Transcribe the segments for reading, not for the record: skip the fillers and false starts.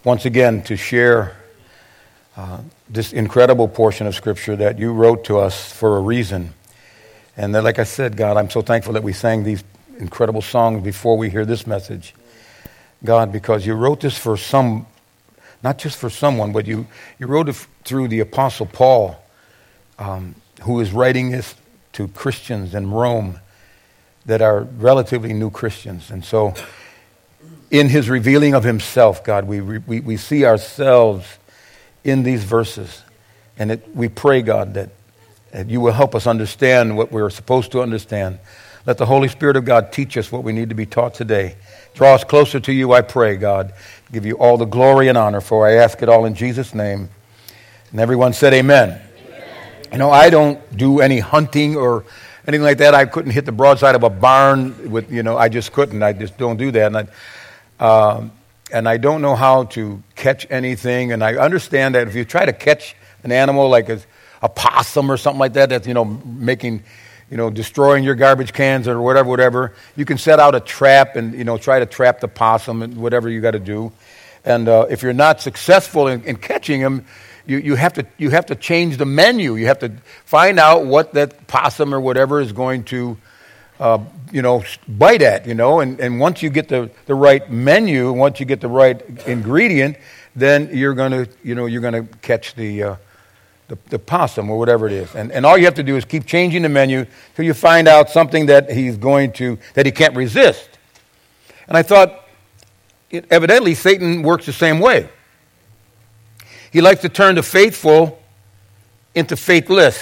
once again to share this incredible portion of Scripture that you wrote to us for a reason. And that, like I said, God, I'm so thankful that we sang these incredible songs before we hear this message. God, because you wrote this for some, not just for someone, but you wrote it through the Apostle Paul, who is writing this to Christians in Rome that are relatively new Christians. And so in his revealing of himself, God, we see ourselves in these verses. And we pray, God, that you will help us understand what we're supposed to understand. Let the Holy Spirit of God teach us what we need to be taught today. Draw us closer to you, I pray, God. Give you all the glory and honor, for I ask it all in Jesus' name. And everyone said amen. Amen. You know, I don't do any hunting or anything like that. I couldn't hit the broadside of a barn with, I just couldn't. I just don't do that. And I don't know how to catch anything. And I understand that if you try to catch an animal like a possum or something like that, that's, making, destroying your garbage cans or whatever, you can set out a trap and, try to trap the possum and whatever you got to do. And if you're not successful in catching him, you have to change the menu. You have to find out what that possum or whatever is going to, bite at, and once you get the right menu, once you get the right ingredient, then you're going to catch the possum or whatever it is. And all you have to do is keep changing the menu till you find out something that that he can't resist. And I thought, evidently, Satan works the same way. He likes to turn the faithful into faithless.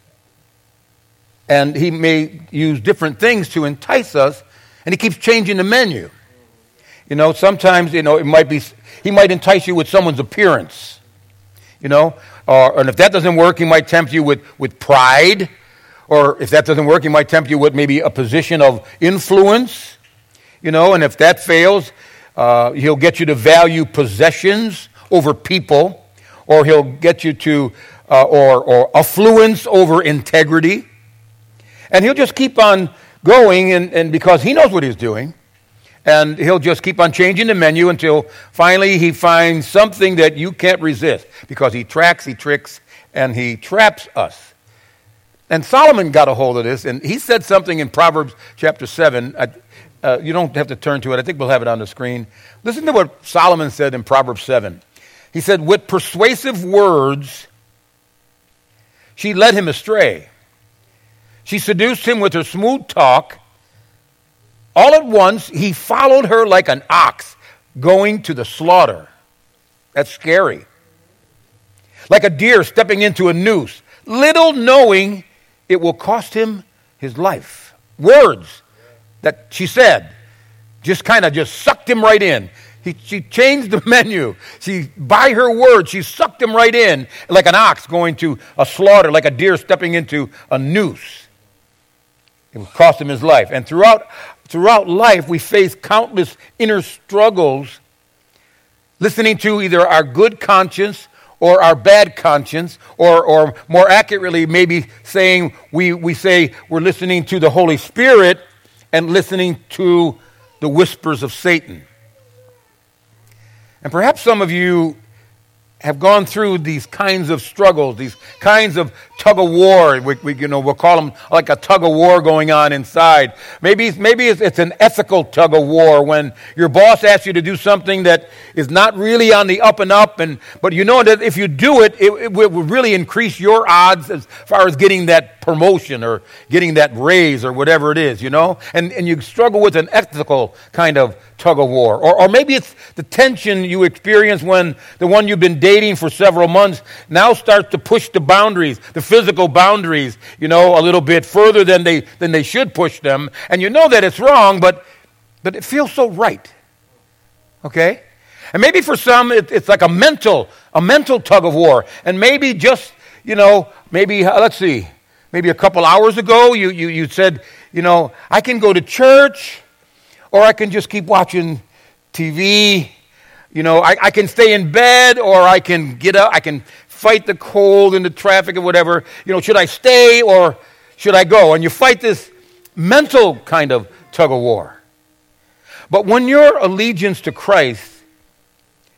And he may use different things to entice us, and he keeps changing the menu. Sometimes, he might entice you with someone's appearance, and if that doesn't work, he might tempt you with pride, or if that doesn't work, he might tempt you with maybe a position of influence, and if that fails, he'll get you to value possessions over people, or he'll get you to, or affluence over integrity. And he'll just keep on going, and because he knows what he's doing, and he'll just keep on changing the menu until finally he finds something that you can't resist, because he tracks, he tricks, and he traps us. And Solomon got a hold of this, and he said something in Proverbs chapter 7. You don't have to turn to it. I think we'll have it on the screen. Listen to what Solomon said in Proverbs 7. He said, "With persuasive words, she led him astray. She seduced him with her smooth talk. All at once, he followed her like an ox going to the slaughter." That's scary. "Like a deer stepping into a noose, little knowing it will cost him his life." Words that she said just sucked him right in. She changed the menu. By her words, she sucked him right in like an ox going to a slaughter, like a deer stepping into a noose. It would cost him his life. And throughout life, we face countless inner struggles, listening to either our good conscience or our bad conscience, or more accurately, maybe saying we say we're listening to the Holy Spirit and listening to the whispers of Satan. And perhaps some of you have gone through these kinds of struggles, these kinds of tug of war. We'll call them like a tug of war going on inside. Maybe it's an ethical tug of war when your boss asks you to do something that is not really on the up and up, but you know that if you do it, it will really increase your odds as far as getting that promotion or getting that raise or whatever it is, and you struggle with an ethical kind of tug of war. Or maybe it's the tension you experience when the one you've been dating for several months now starts to push the boundaries, the physical boundaries, a little bit further than they should push them. And you know that it's wrong, but it feels so right. Okay? And maybe for some it's like a mental tug of war. And maybe just, let's see, maybe a couple hours ago you said, I can go to church, or I can just keep watching TV. I can stay in bed, or I can get up. I can fight the cold and the traffic or whatever. Should I stay or should I go? And you fight this mental kind of tug of war. But when your allegiance to Christ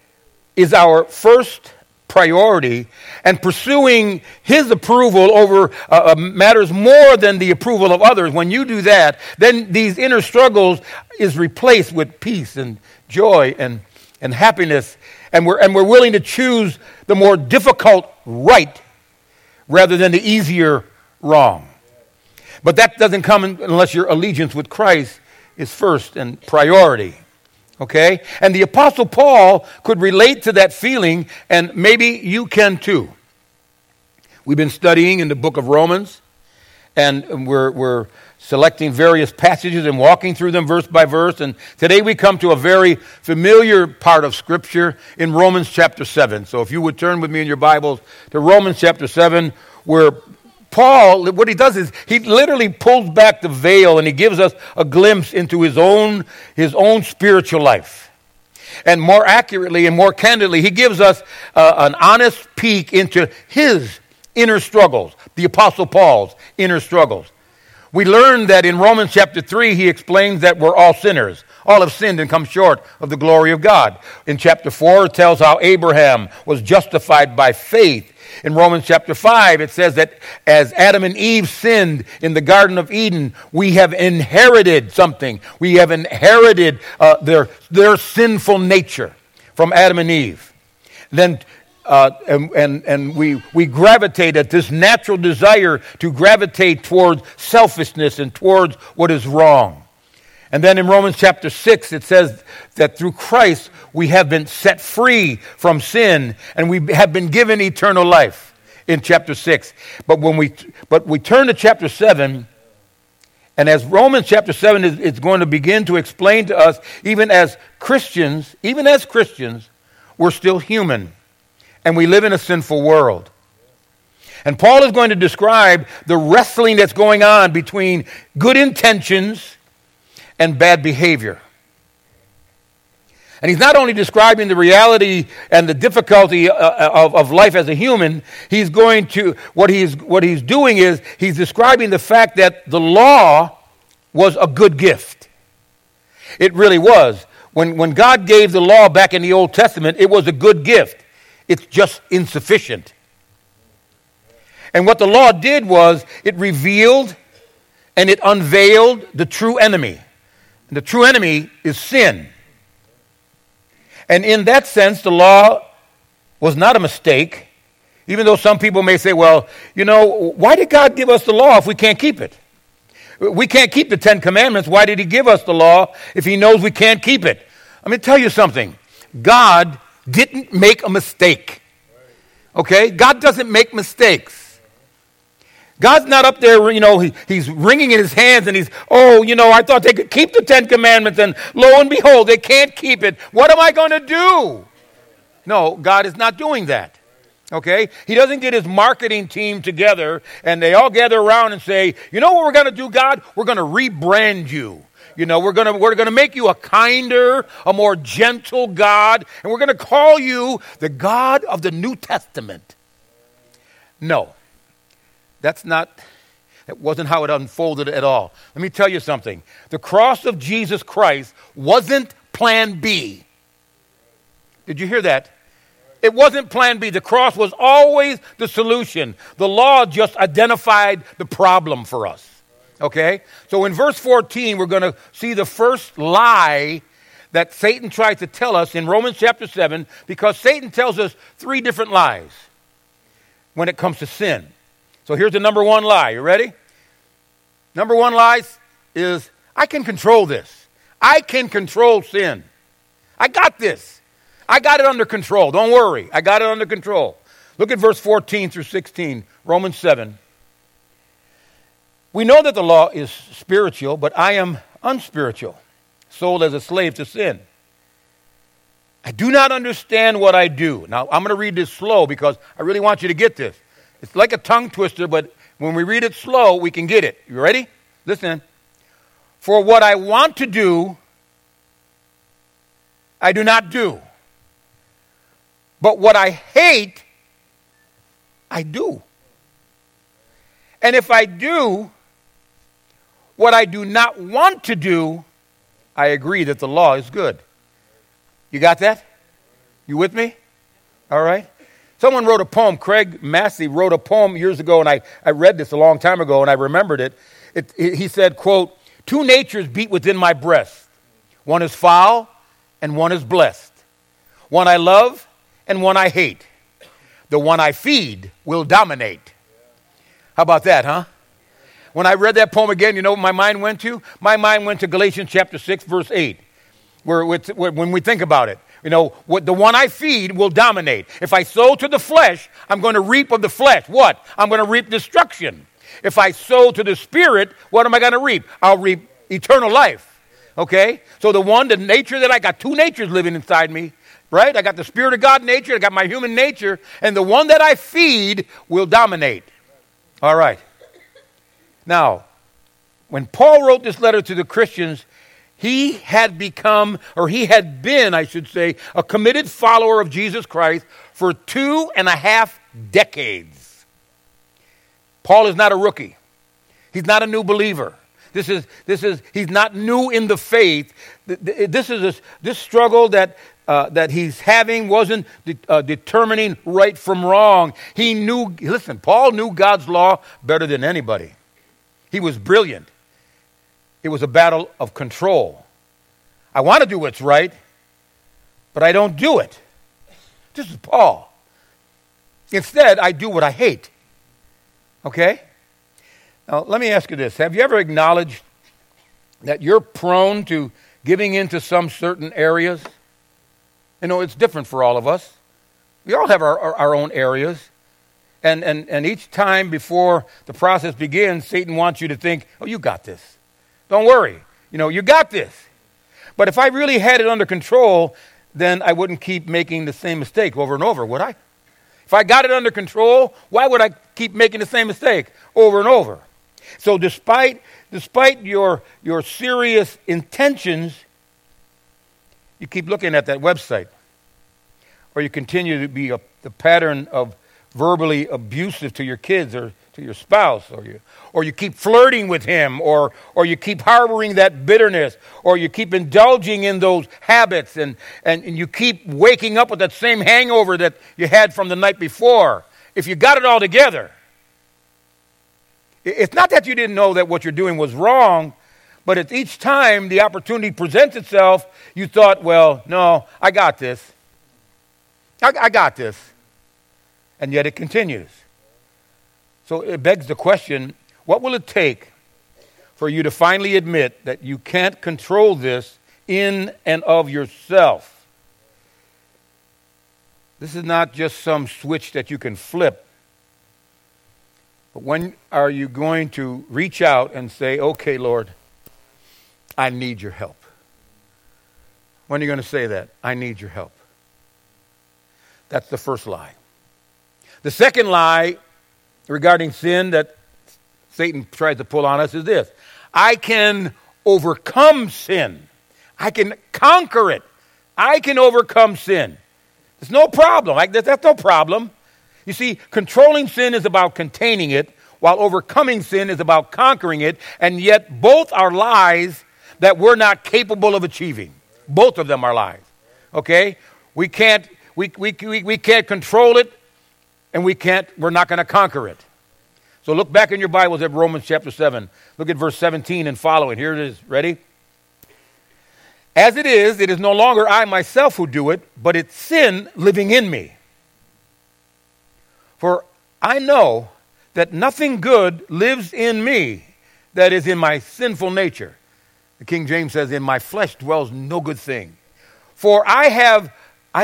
is our first priority, and pursuing his approval over matters more than the approval of others, when you do that, then these inner struggles is replaced with peace and joy and happiness, and we're willing to choose the more difficult right rather than the easier wrong. But that doesn't come unless your allegiance with Christ is first and priority. Okay? And the Apostle Paul could relate to that feeling, and maybe you can too. We've been studying in the book of Romans, and we're selecting various passages and walking through them verse by verse. And today we come to a very familiar part of Scripture in Romans chapter 7. So if you would turn with me in your Bibles to Romans chapter 7, where Paul, what he does is he literally pulls back the veil and he gives us a glimpse into his own spiritual life. And more accurately and more candidly, he gives us an honest peek into his inner struggles, the Apostle Paul's inner struggles. We learned that in Romans chapter 3, he explains that we're all sinners. All have sinned and come short of the glory of God. In chapter 4, it tells how Abraham was justified by faith. In Romans chapter 5, it says that as Adam and Eve sinned in the Garden of Eden, we have inherited something. We have inherited their sinful nature from Adam and Eve. Then we gravitate at this natural desire to gravitate towards selfishness and towards what is wrong. And then in Romans chapter 6, it says that through Christ we have been set free from sin and we have been given eternal life in chapter 6. But we turn to chapter 7, and as Romans chapter 7 is going to begin to explain to us, even as Christians, we're still human and we live in a sinful world. And Paul is going to describe the wrestling that's going on between good intentions and bad behavior. And he's not only describing the reality and the difficulty of life as a human, what he's doing is he's describing the fact that the law was a good gift. It really was. When God gave the law back in the Old Testament, it was a good gift. It's just insufficient. And what the law did was it revealed and it unveiled the true enemy. And the true enemy is sin. And in that sense, the law was not a mistake, even though some people may say, well, why did God give us the law if we can't keep it? We can't keep the 10 Commandments. Why did he give us the law if he knows we can't keep it? Let me tell you something. God didn't make a mistake. Okay? God doesn't make mistakes. God's not up there, he's wringing in his hands and I thought they could keep the 10 Commandments and lo and behold, they can't keep it. What am I going to do? No, God is not doing that. Okay? He doesn't get his marketing team together and they all gather around and say, you know what we're going to do, God? We're going to rebrand you. We're going to make you a kinder, a more gentle God, and we're going to call you the God of the New Testament. No. That wasn't how it unfolded at all. Let me tell you something. The cross of Jesus Christ wasn't plan B. Did you hear that? It wasn't plan B. The cross was always the solution. The law just identified the problem for us. Okay? So in verse 14, we're going to see the first lie that Satan tried to tell us in Romans chapter 7, because Satan tells us 3 different lies when it comes to sin. So here's the number 1 lie. You ready? Number 1 lie is, I can control this. I can control sin. I got this. I got it under control. Don't worry. I got it under control. Look at verse 14 through 16, Romans 7. We know that the law is spiritual, but I am unspiritual, sold as a slave to sin. I do not understand what I do. Now, I'm going to read this slow because I really want you to get this. It's like a tongue twister, but when we read it slow, we can get it. You ready? Listen. For what I want to do, I do not do. But what I hate, I do. And if I do what I do not want to do, I agree that the law is good. You got that? You with me? All right. Someone wrote a poem. Craig Massey wrote a poem years ago, and I read this a long time ago, and I remembered it. He said, quote, "Two natures beat within my breast. One is foul and one is blessed. One I love and one I hate. The one I feed will dominate." How about that, huh? When I read that poem again, you know what my mind went to? My mind went to Galatians chapter 6, verse 8, where when we think about it. You know, what the one I feed will dominate. If I sow to the flesh, I'm going to reap of the flesh. What? I'm going to reap destruction. If I sow to the Spirit, what am I going to reap? I'll reap eternal life. Okay? So the nature that I got, two natures living inside me, right? I got the Spirit of God nature, I got my human nature, and the one that I feed will dominate. All right. Now, when Paul wrote this letter to the Christians, he had been, I should say, a committed follower of Jesus Christ for 2.5 decades. Paul is not a rookie. He's not a new believer. He's not new in the faith. This struggle that he's having wasn't determining right from wrong. Paul knew God's law better than anybody. He was brilliant. It was a battle of control. I want to do what's right, but I don't do it. This is Paul. Instead, I do what I hate. Okay? Now, let me ask you this. Have you ever acknowledged that you're prone to giving into some certain areas? You know, it's different for all of us. We all have our own areas. And each time before the process begins, Satan wants you to think, oh, you got this. Don't worry. You know, you got this. But if I really had it under control, then I wouldn't keep making the same mistake over and over, would I? If I got it under control, why would I keep making the same mistake over and over? So despite your serious intentions, you keep looking at that website. Or you continue to be the pattern of verbally abusive to your kids or to your spouse, or you keep flirting with him, or you keep harboring that bitterness, or you keep indulging in those habits, and you keep waking up with that same hangover that you had from the night before. If you got it all together, it's not that you didn't know that what you're doing was wrong, but it's each time the opportunity presents itself, you thought, well, no, I got this. I got this. And yet it continues. So it begs the question, what will it take for you to finally admit that you can't control this in and of yourself? This is not just some switch that you can flip. But when are you going to reach out and say, okay, Lord, I need your help? When are you going to say that? I need your help. That's the first lie. The second lie regarding sin that Satan tries to pull on us is this. I can overcome sin. I can conquer it. I can overcome sin. There's no problem. That's no problem. You see, controlling sin is about containing it, while overcoming sin is about conquering it, and yet both are lies that we're not capable of achieving. Both of them are lies. Okay? We can't control it, and we're not going to conquer it. So look back in your Bibles at Romans chapter 7. Look at verse 17 and following. Here it is. Ready? As it is no longer I myself who do it, but it's sin living in me. For I know that nothing good lives in me, that is in my sinful nature. The King James says, in my flesh dwells no good thing. For I have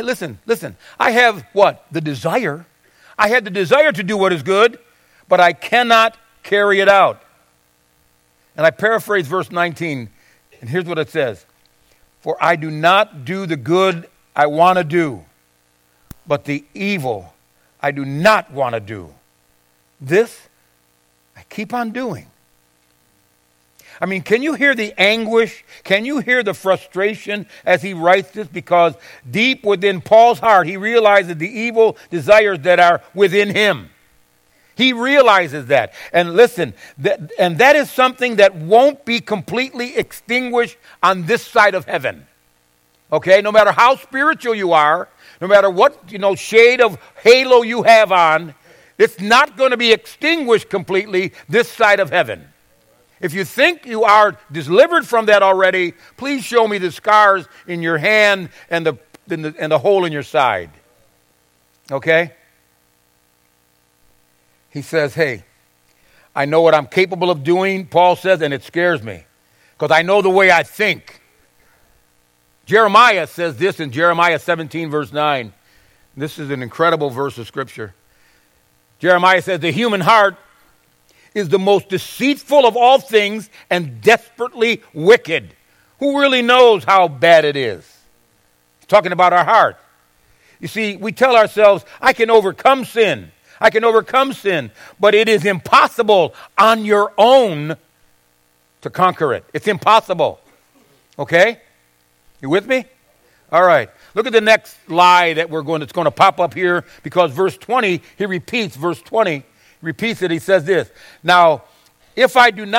what? The desire. I had the desire to do what is good, but I cannot carry it out. And I paraphrase verse 19, and here's what it says. For I do not do the good I want to do, but the evil I do not want to do. This I keep on doing. I mean, can you hear the anguish? Can you hear the frustration as he writes this? Because deep within Paul's heart, he realizes the evil desires that are within him. He realizes that. And listen, that is something that won't be completely extinguished on this side of heaven. Okay? No matter how spiritual you are, no matter what, shade of halo you have on, it's not going to be extinguished completely this side of heaven. If you think you are delivered from that already, please show me the scars in your hand and the hole in your side. Okay? He says, hey, I know what I'm capable of doing, Paul says, and it scares me because I know the way I think. Jeremiah says this in Jeremiah 17, verse 9. This is an incredible verse of Scripture. Jeremiah says, the human heart is the most deceitful of all things and desperately wicked. Who really knows how bad it is? He's talking about our heart. You see, we tell ourselves, I can overcome sin. I can overcome sin. But it is impossible on your own to conquer it. It's impossible. Okay? You with me? All right. Look at the next lie that's going to pop up here because verse 20, he repeats verse 20. He repeats it. He says this. Now, if I do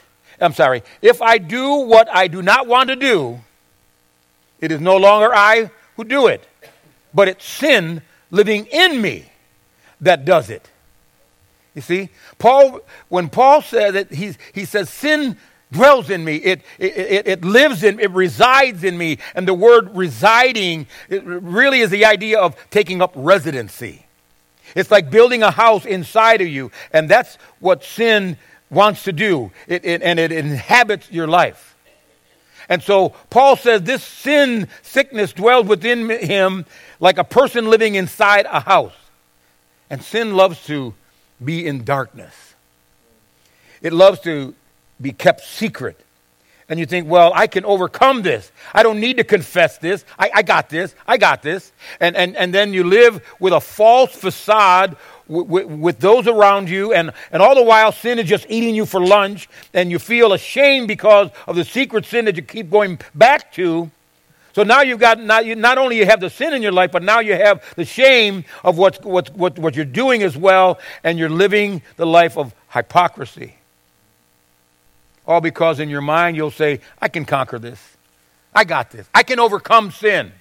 what I do not want to do, it is no longer I who do it, but it's sin living in me that does it. You see, when Paul says it, he says sin dwells in me. It lives in, it resides in me. And the word residing, it really is the idea of taking up residency. It's like building a house inside of you. And that's what sin wants to do. It inhabits your life. And so Paul says this sin sickness dwells within him like a person living inside a house. And sin loves to be in darkness. It loves to be kept secret. And you think, well, I can overcome this. I don't need to confess this. I got this. I got this. And then you live with a false facade with those around you. And all the while, sin is just eating you for lunch. And you feel ashamed because of the secret sin that you keep going back to. So now not only you have the sin in your life, but now you have the shame of what you're doing as well. And you're living the life of hypocrisy. All because in your mind you'll say, I can conquer this. I got this. I can overcome sin.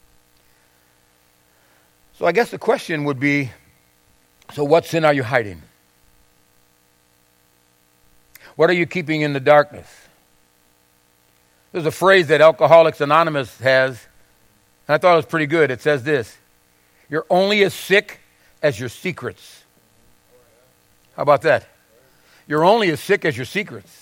So I guess the question would be, so what sin are you hiding? What are you keeping in the darkness? There's a phrase that Alcoholics Anonymous has, and I thought it was pretty good. It says this, you're only as sick as your secrets. How about that? You're only as sick as your secrets.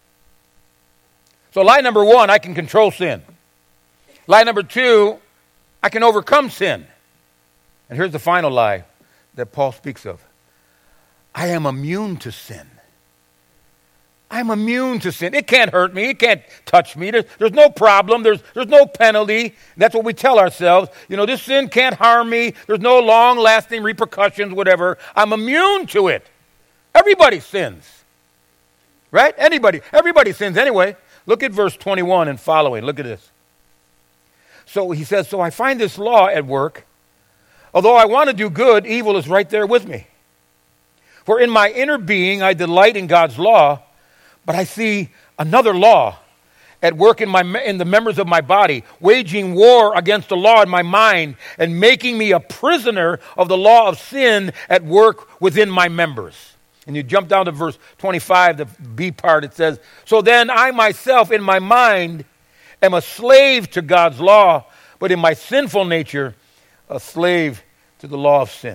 So lie number one, I can control sin. Lie number two, I can overcome sin. And here's the final lie that Paul speaks of. I am immune to sin. I'm immune to sin. It can't hurt me. It can't touch me. There's no problem. There's no penalty. That's what we tell ourselves. This sin can't harm me. There's no long-lasting repercussions, whatever. I'm immune to it. Everybody sins. Right? Everybody sins anyway. Look at verse 21 and following. Look at this. So he says, so I find this law at work. Although I want to do good, evil is right there with me. For in my inner being I delight in God's law, but I see another law at work in the members of my body, waging war against the law in my mind and making me a prisoner of the law of sin at work within my members. And you jump down to verse 25, the B part, it says, so then I myself in my mind am a slave to God's law, but in my sinful nature, a slave to the law of sin.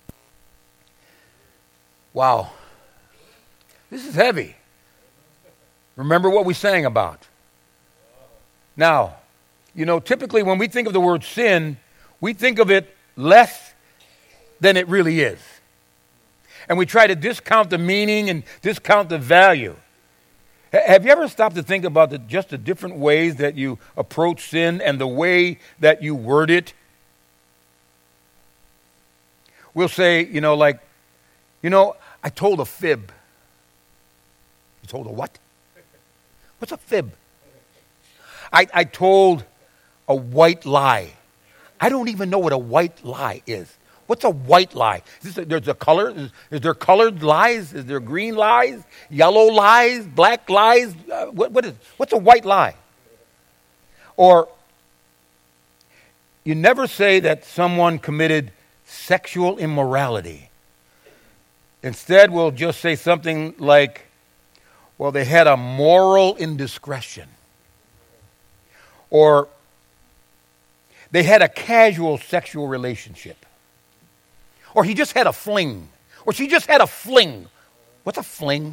Wow. This is heavy. Remember what we sang about. Now, typically when we think of the word sin, we think of it less than it really is. And we try to discount the meaning and discount the value. Have you ever stopped to think about just the different ways that you approach sin and the way that you word it? We'll say, I told a fib. You told a what? What's a fib? I told a white lie. I don't even know what a white lie is. What's a white lie? There's a color? Is there colored lies? Is there green lies? Yellow lies? Black lies? What's a white lie? Or, you never say that someone committed sexual immorality. Instead, we'll just say something like, well, they had a moral indiscretion. Or they had a casual sexual relationship. Or he just had a fling. Or she just had a fling. What's a fling?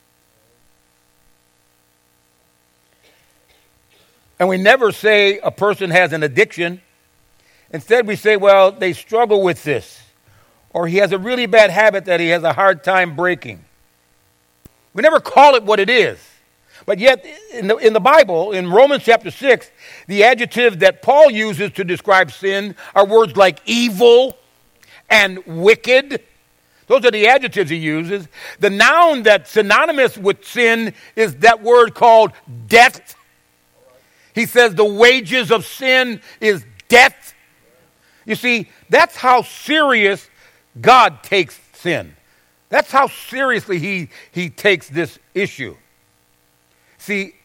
And we never say a person has an addiction. Instead, we say, well, they struggle with this. Or he has a really bad habit that he has a hard time breaking. We never call it what it is. But yet, in the Bible, in Romans chapter 6, the adjective that Paul uses to describe sin are words like evil and wicked. Those are the adjectives he uses. The noun that's synonymous with sin is that word called death. He says the wages of sin is death. You see, that's how serious God takes sin. That's how seriously he takes this issue. See,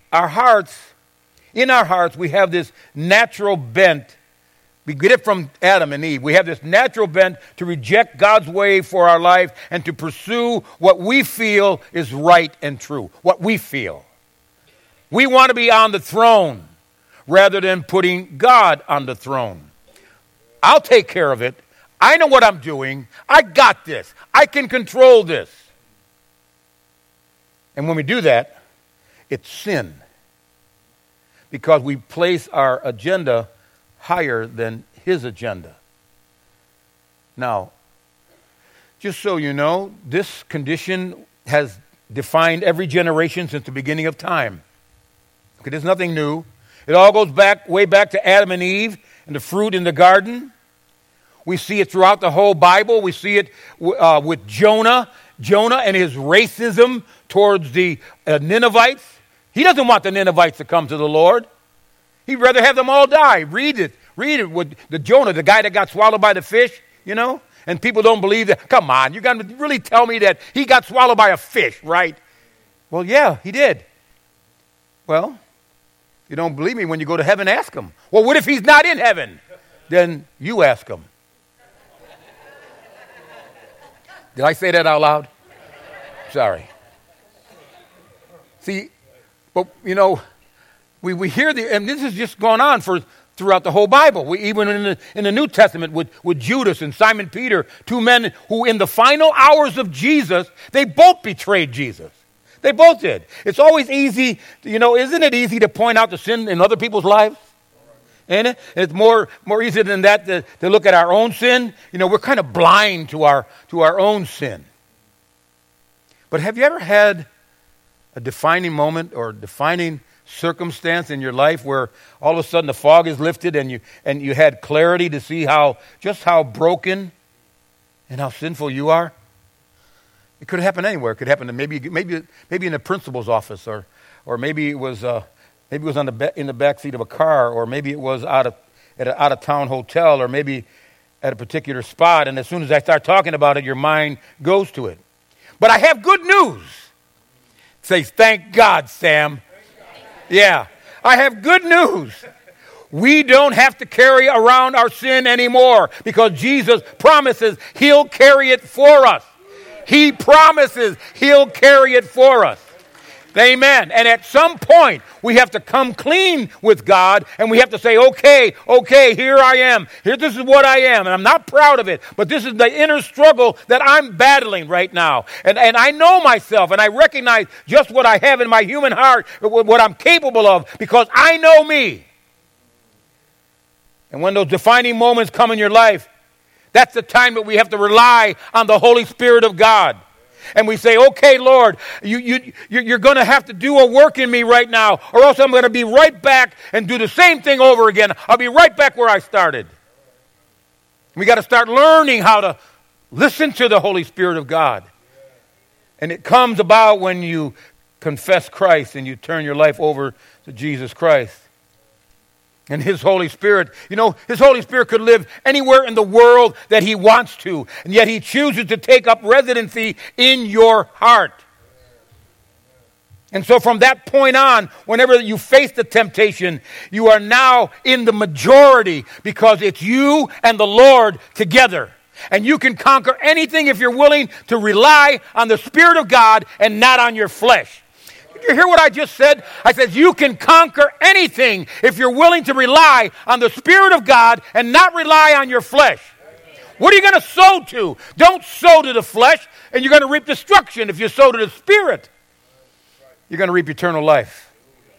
in our hearts, we have this natural bent. We get it from Adam and Eve. We have this natural bent to reject God's way for our life and to pursue what we feel is right and true, what we feel. We want to be on the throne rather than putting God on the throne. I'll take care of it. I know what I'm doing. I got this. I can control this. And when we do that, it's sin. Because we place our agenda higher than his agenda. Now, just so you know, this condition has defined every generation since the beginning of time. Okay, there's nothing new. It all goes way back to Adam and Eve and the fruit in the garden. We see it throughout the whole Bible. We see it with Jonah and his racism towards the Ninevites. He doesn't want the Ninevites to come to the Lord. He'd rather have them all die. Read it with the Jonah, the guy that got swallowed by the fish, you know. And people don't believe that. Come on, you're going to really tell me that he got swallowed by a fish, right? Well, yeah, he did. Well, you don't believe me? When you go to heaven, ask him. Well, what if he's not in heaven? Then you ask him. Did I say that out loud? Sorry. See, but you know, we hear and this has just gone on throughout the whole Bible. Even in the New Testament with Judas and Simon Peter, two men who in the final hours of Jesus, they both betrayed Jesus. They both did. It's always easy, isn't it easy to point out the sin in other people's lives? Ain't it? It's more easy than that to look at our own sin. We're kind of blind to our own sin. But have you ever had a defining moment or defining circumstance in your life where all of a sudden the fog is lifted and you had clarity to see how broken and how sinful you are? It could happen anywhere. It could happen to maybe in the principal's office, or maybe it was in the back seat of a car, or maybe it was at an out-of-town hotel, or maybe at a particular spot. And as soon as I start talking about it, your mind goes to it. But I have good news. Say, thank God, Sam. Yeah, I have good news. We don't have to carry around our sin anymore because Jesus promises he'll carry it for us. He promises he'll carry it for us. Amen. And at some point, we have to come clean with God, and we have to say, okay, here I am. This is what I am, and I'm not proud of it, but this is the inner struggle that I'm battling right now. And I know myself, and I recognize just what I have in my human heart, what I'm capable of, because I know me. And when those defining moments come in your life, that's the time that we have to rely on the Holy Spirit of God. And we say, okay, Lord, you're going to have to do a work in me right now, or else I'm going to be right back and do the same thing over again. I'll be right back where I started. We got to start learning how to listen to the Holy Spirit of God. And it comes about when you confess Christ and you turn your life over to Jesus Christ. And his Holy Spirit, his Holy Spirit could live anywhere in the world that he wants to, and yet he chooses to take up residency in your heart. And so from that point on, whenever you face the temptation, you are now in the majority because it's you and the Lord together. And you can conquer anything if you're willing to rely on the Spirit of God and not on your flesh. Did you hear what I just said? I said you can conquer anything if you're willing to rely on the Spirit of God and not rely on your flesh. What are you going to sow to? Don't sow to the flesh, and you're going to reap destruction. If you sow to the Spirit, you're going to reap eternal life.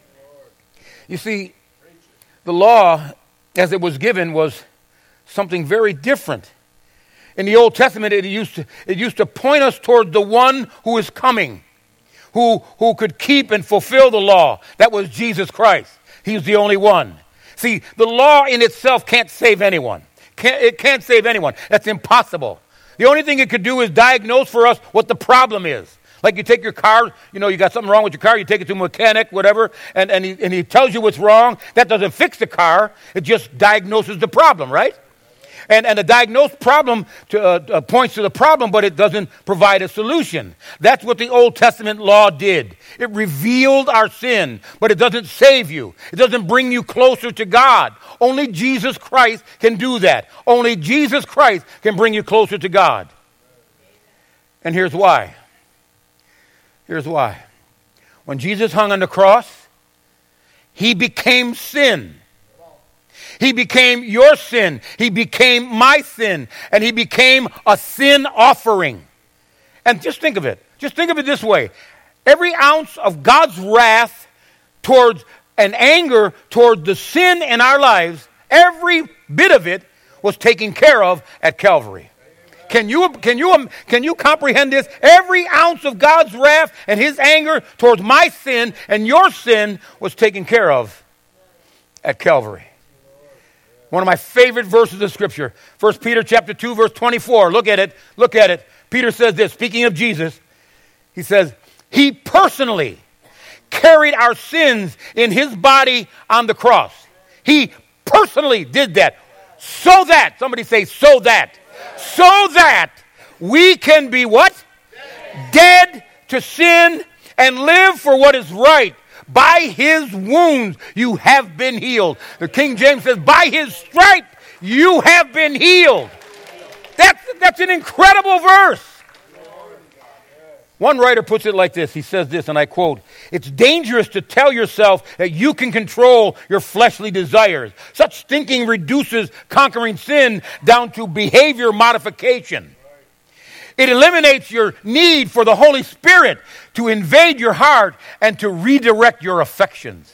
You see, the law, as it was given, was something very different. In the Old Testament, it used to point us toward the one who is coming, who could keep and fulfill the law. That was Jesus Christ. He's the only one. See, the law in itself can't save anyone. It can't save anyone. That's impossible. The only thing it could do is diagnose for us what the problem is. Like you take your car, you got something wrong with your car, you take it to a mechanic, whatever, and he tells you what's wrong. That doesn't fix the car. It just diagnoses the problem, right? And the diagnosed problem points to the problem, but it doesn't provide a solution. That's what the Old Testament law did. It revealed our sin, but it doesn't save you. It doesn't bring you closer to God. Only Jesus Christ can do that. Only Jesus Christ can bring you closer to God. And here's why. Here's why. When Jesus hung on the cross, he became sin. He became your sin. He became my sin. And he became a sin offering. And just think of it. Just think of it this way. Every ounce of God's wrath towards and anger toward the sin in our lives, every bit of it was taken care of at Calvary. Can you comprehend this? Every ounce of God's wrath and his anger towards my sin and your sin was taken care of at Calvary. One of my favorite verses of Scripture, 1 Peter chapter 2, verse 24. Look at it. Peter says this, speaking of Jesus, he says, he personally carried our sins in his body on the cross. He personally did that. So that, somebody say, so that we can be what? Dead to sin and live for what is right. By his wounds you have been healed. The King James says, by his stripe you have been healed. That's an incredible verse. One writer puts it like this. He says this, and I quote, it's dangerous to tell yourself that you can control your fleshly desires. Such thinking reduces conquering sin down to behavior modification. It eliminates your need for the Holy Spirit to invade your heart and to redirect your affections.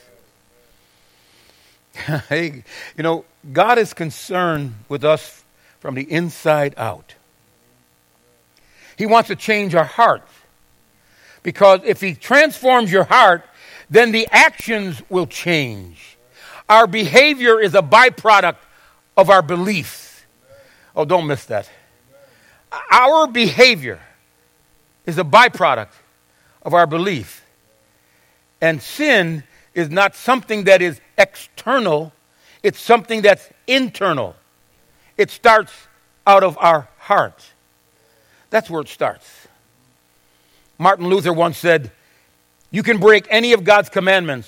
Hey, God is concerned with us from the inside out. He wants to change our hearts. Because if he transforms your heart, then the actions will change. Our behavior is a byproduct of our beliefs. Oh, don't miss that. Our behavior is a byproduct of our belief. And sin is not something that is external. It's something that's internal. It starts out of our heart. That's where it starts. Martin Luther once said, you can't break any of God's commandments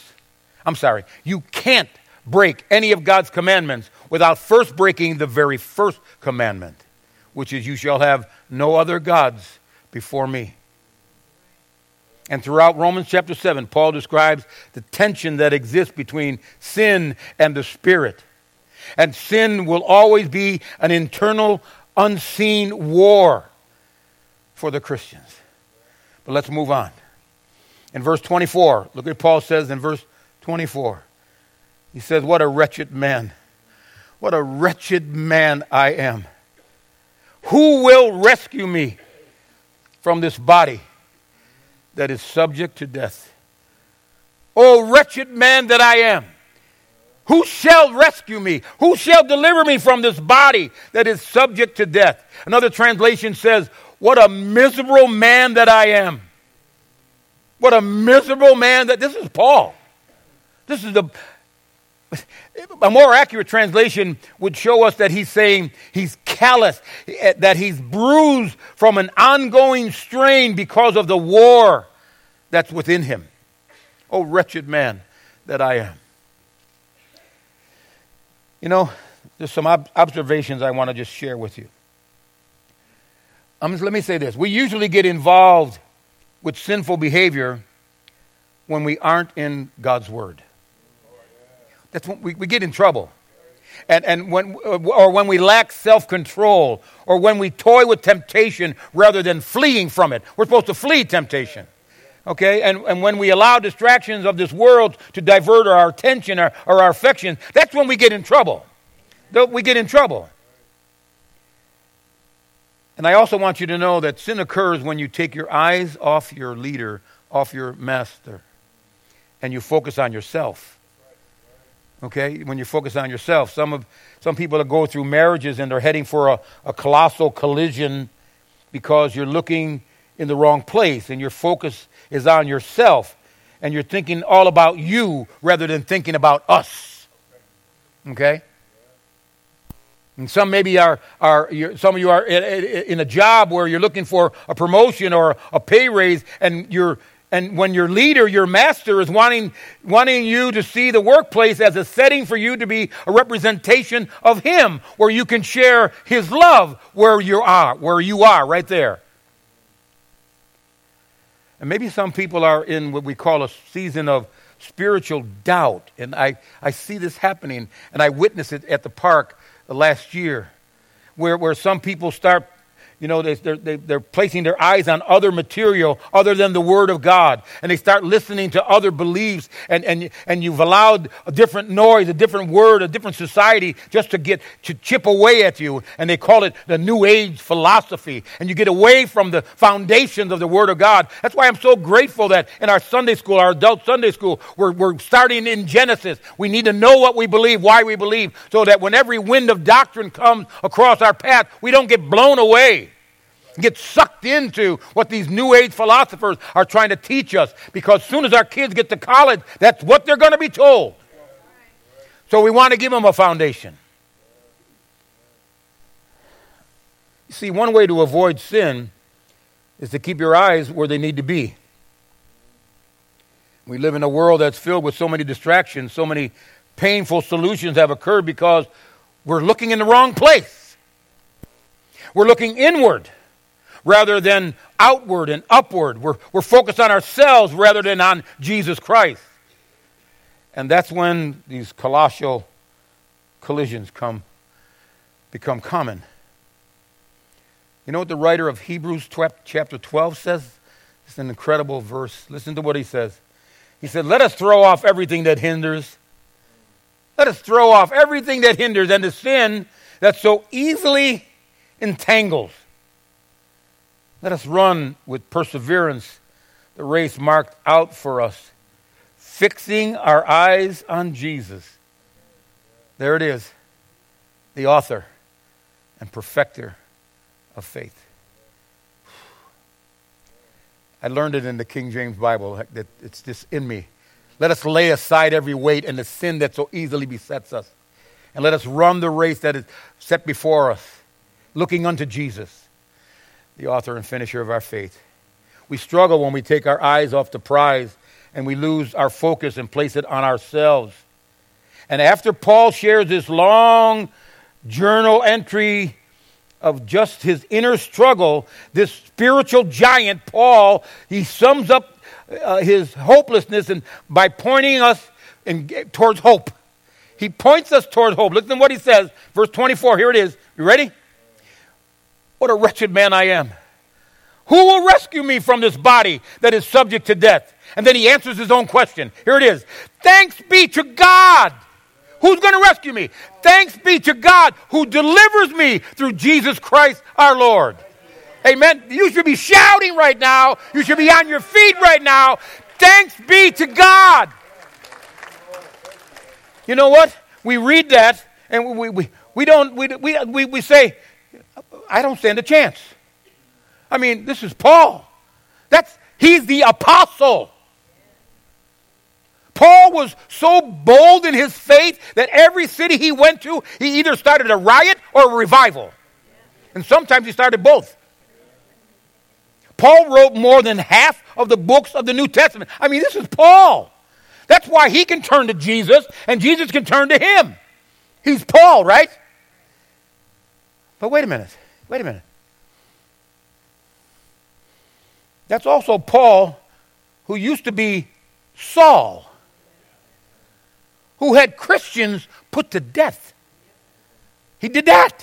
without first breaking the very first commandment, which is, you shall have no other gods before me. And throughout Romans chapter 7, Paul describes the tension that exists between sin and the Spirit. And sin will always be an internal, unseen war for the Christians. But let's move on. In verse 24, look what Paul says in verse 24. He says, what a wretched man I am. Who will rescue me from this body that is subject to death? O wretched man that I am, who shall rescue me? Who shall deliver me from this body that is subject to death? Another translation says, what a miserable man that I am. What a miserable man that... This is Paul. This is a more accurate translation would show us that he's saying he's callous, that he's bruised from an ongoing strain because of the war that's within him. Oh, wretched man that I am. You know, there's some observations I want to just share with you. Let me say this. We usually get involved with sinful behavior when we aren't in God's Word. That's when we get in trouble. And when we lack self-control, or when we toy with temptation rather than fleeing from it. We're supposed to flee temptation. Okay? And when we allow distractions of this world to divert our attention or our affection, that's when we get in trouble. We get in trouble. And I also want you to know that sin occurs when you take your eyes off your leader, off your master, and you focus on yourself. Okay? When you focus on yourself. Some people that go through marriages and they're heading for a colossal collision because you're looking in the wrong place and your focus is on yourself and you're thinking all about you rather than thinking about us. Okay? And some maybe some of you are in a job where you're looking for a promotion or a pay raise, and when your leader, your master, is wanting you to see the workplace as a setting for you to be a representation of him, where you can share his love where you are right there. And maybe some people are in what we call a season of spiritual doubt, and I see this happening, and I witnessed it at the park last year, where some people start, they're placing their eyes on other material other than the Word of God, and they start listening to other beliefs, and you've allowed a different noise, a different word, a different society just to chip away at you, and they call it the New Age philosophy, and you get away from the foundations of the Word of God. That's why I'm so grateful that in our Sunday school, our adult Sunday school, we're starting in Genesis. We need to know what we believe, why we believe, so that when every wind of doctrine comes across our path, we don't get blown away, get sucked into what these New Age philosophers are trying to teach us. Because as soon as our kids get to college, that's what they're going to be told. So we want to give them a foundation. You see, one way to avoid sin is to keep your eyes where they need to be. We live in a world that's filled with so many distractions, so many painful solutions have occurred because we're looking in the wrong place. We're looking inward rather than outward and upward. We're focused on ourselves rather than on Jesus Christ. And that's when these colossal collisions become common. You know what the writer of Hebrews chapter 12 says? It's an incredible verse. Listen to what he says. He said, let us throw off everything that hinders. Let us throw off everything that hinders and the sin that so easily entangles. Let us run with perseverance the race marked out for us, fixing our eyes on Jesus. There it is, the author and perfecter of faith. I learned it in the King James Bible, that it's just in me. Let us lay aside every weight and the sin that so easily besets us, and let us run the race that is set before us, looking unto Jesus, the author and finisher of our faith. We struggle when we take our eyes off the prize and we lose our focus and place it on ourselves. And after Paul shares this long journal entry of just his inner struggle, this spiritual giant, Paul, he sums up his hopelessness and by pointing us towards hope. He points us toward hope. Listen to what he says. Verse 24, here it is. You ready? What a wretched man I am. Who will rescue me from this body that is subject to death? And then he answers his own question. Here it is. Thanks be to God. Who's going to rescue me? Thanks be to God who delivers me through Jesus Christ our Lord. Amen. You should be shouting right now. You should be on your feet right now. Thanks be to God. You know what? We read that and we say, I don't stand a chance. I mean, this is Paul. He's the apostle. Paul was so bold in his faith that every city he went to, he either started a riot or a revival. And sometimes he started both. Paul wrote more than half of the books of the New Testament. I mean, this is Paul. That's why he can turn to Jesus and Jesus can turn to him. He's Paul, right? But wait a minute. That's also Paul, who used to be Saul, who had Christians put to death. He did that.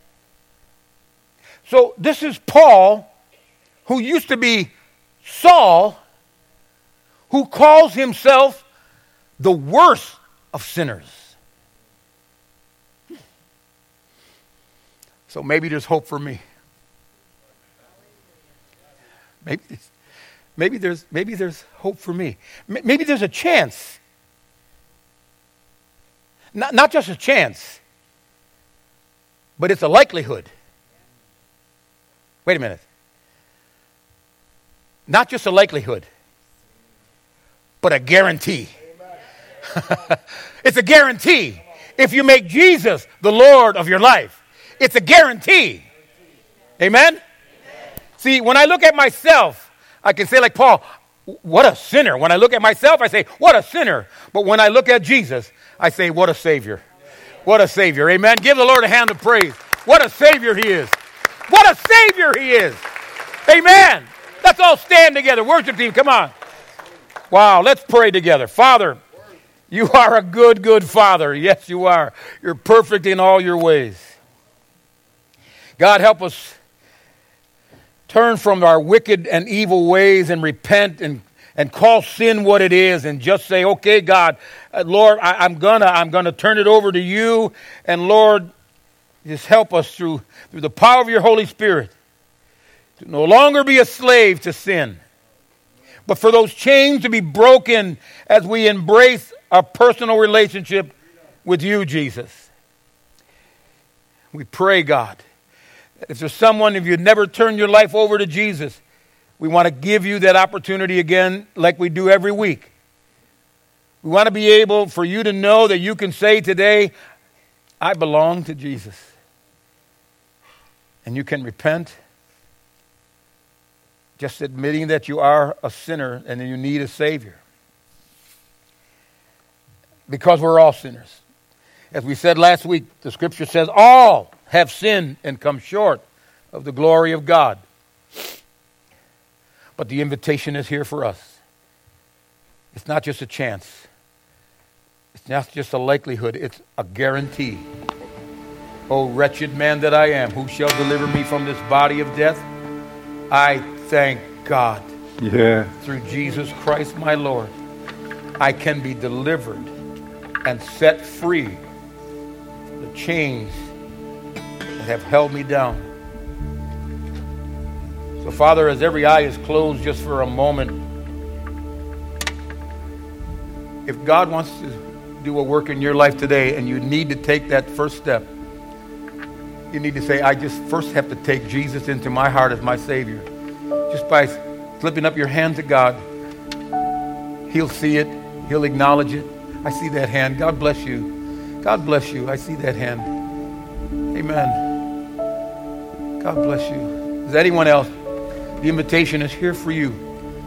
So this is Paul, who used to be Saul, who calls himself the worst of sinners. So maybe there's hope for me. Maybe there's hope for me. Maybe there's a chance. Not just a chance, but it's a likelihood. Wait a minute. Not just a likelihood, but a guarantee. It's a guarantee. If you make Jesus the Lord of your life, it's a guarantee. Amen? See, when I look at myself, I can say like Paul, what a sinner. When I look at myself, I say, what a sinner. But when I look at Jesus, I say, what a Savior. What a Savior. Amen? Give the Lord a hand of praise. What a Savior he is. What a Savior he is. Amen. Let's all stand together. Worship team, come on. Wow, let's pray together. Father, you are a good, good Father. Yes, you are. You're perfect in all your ways. God, help us turn from our wicked and evil ways and repent and call sin what it is and just say, okay, God, Lord, I'm gonna turn it over to you. And Lord, just help us through the power of your Holy Spirit to no longer be a slave to sin, but for those chains to be broken as we embrace a personal relationship with you, Jesus. We pray, God, if there's someone, if you've never turned your life over to Jesus, we want to give you that opportunity again like we do every week. We want to be able for you to know that you can say today, I belong to Jesus. And you can repent, just admitting that you are a sinner and that you need a Savior. Because we're all sinners. As we said last week, the Scripture says all have sinned and come short of the glory of God. But the invitation is here for us. It's not just a chance. It's not just a likelihood. It's a guarantee. O wretched man that I am, who shall deliver me from this body of death? I thank God. Through Jesus Christ my Lord, I can be delivered and set free from the chains that have held me down. So, Father, as every eye is closed just for a moment, if God wants to do a work in your life today and you need to take that first step, you need to say, I just first have to take Jesus into my heart as my Savior. Just by flipping up your hand to God, He'll see it. He'll acknowledge it. I see that hand. God bless you. God bless you. I see that hand. Amen. God bless you. Is there anyone else? The invitation is here for you.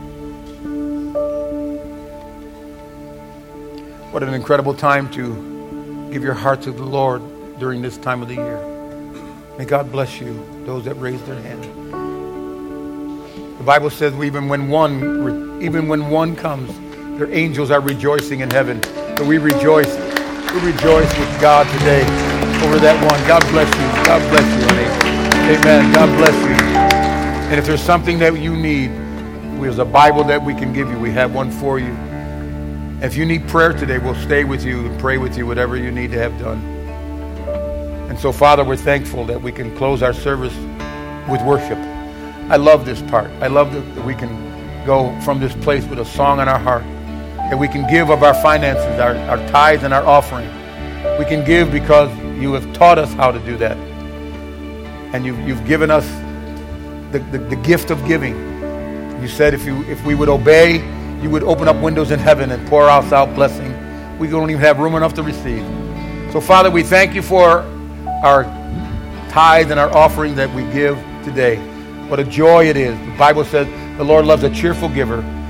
What an incredible time to give your heart to the Lord during this time of the year. May God bless you, those that raised their hand. The Bible says even when one comes, their angels are rejoicing in heaven. So we rejoice. We rejoice with God today over that one. God bless you. God bless you, honey. Amen. God bless you. And if there's something that you need, there's a Bible that we can give you. We have one for you. If you need prayer today, we'll stay with you and pray with you, whatever you need to have done. And so, Father, we're thankful that we can close our service with worship. I love this part. I love that we can go from this place with a song in our heart. And we can give of our finances, our tithes and our offering. We can give because you have taught us how to do that. And you've given us the gift of giving. You said if we would obey, you would open up windows in heaven and pour us out blessing. We don't even have room enough to receive. So, Father, we thank you for our tithe and our offering that we give today. What a joy it is. The Bible says the Lord loves a cheerful giver.